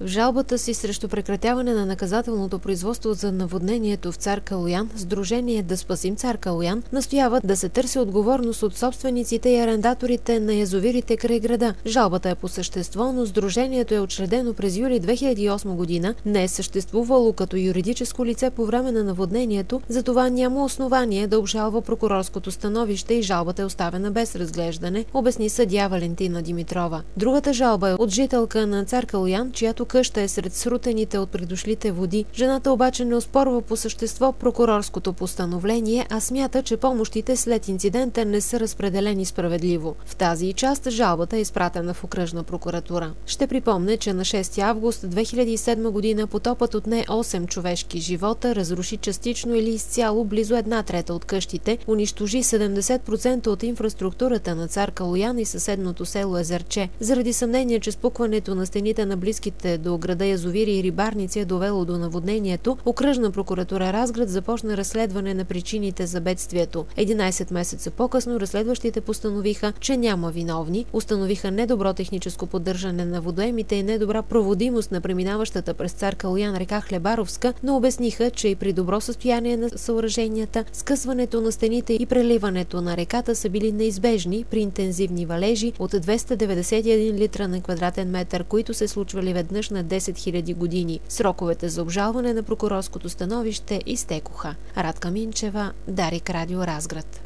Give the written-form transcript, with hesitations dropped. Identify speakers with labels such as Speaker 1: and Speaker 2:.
Speaker 1: В жалбата си срещу прекратяване на наказателното производство за наводнението в Цар Калоян, Сдружение "Да спасим Цар Калоян" настоява да се търси отговорност от собствениците и арендаторите на язовирите край града. Жалбата е по същество, но Сдружението е учредено през юли 2008 година, не е съществувало като юридическо лице по време на наводнението, затова няма основание да обжалва прокурорското становище и жалбата е оставена без разглеждане, обясни съдия Валентина Димитрова. Другата жалба е от жителка на Цар Калоян, чиято къща е сред срутените от придошлите води. Жената обаче не оспорва по същество прокурорското постановление, а смята, че помощите след инцидента не са разпределени справедливо. В тази част жалбата е изпратена в окръжна прокуратура. Ще припомня, че на 6 август 2007 година потопът отне 8 човешки живота, разруши частично или изцяло близо 1/3 от къщите, унищожи 70% от инфраструктурата на Цар Калоян и съседното село Езерче. Заради съмнение, че спукването на стените на близките до града язовири и рибарници е довело до наводнението, окръжна прокуратура Разград започна разследване на причините за бедствието. 11 месеца по-късно разследващите постановиха, че няма виновни, установиха недобро техническо поддържане на водоемите и недобра проводимост на преминаващата през Цар Калоян река Хлебаровска, но обясниха, че и при добро състояние на съоръженията, скъсването на стените и преливането на реката са били неизбежни при интензивни валежи от 291 литра на квадратен метър, които се случвали веднъж на 10 000 години. Сроковете за обжалване на прокурорското становище изтекоха. Радка Минчева, Дарик Радио Разград.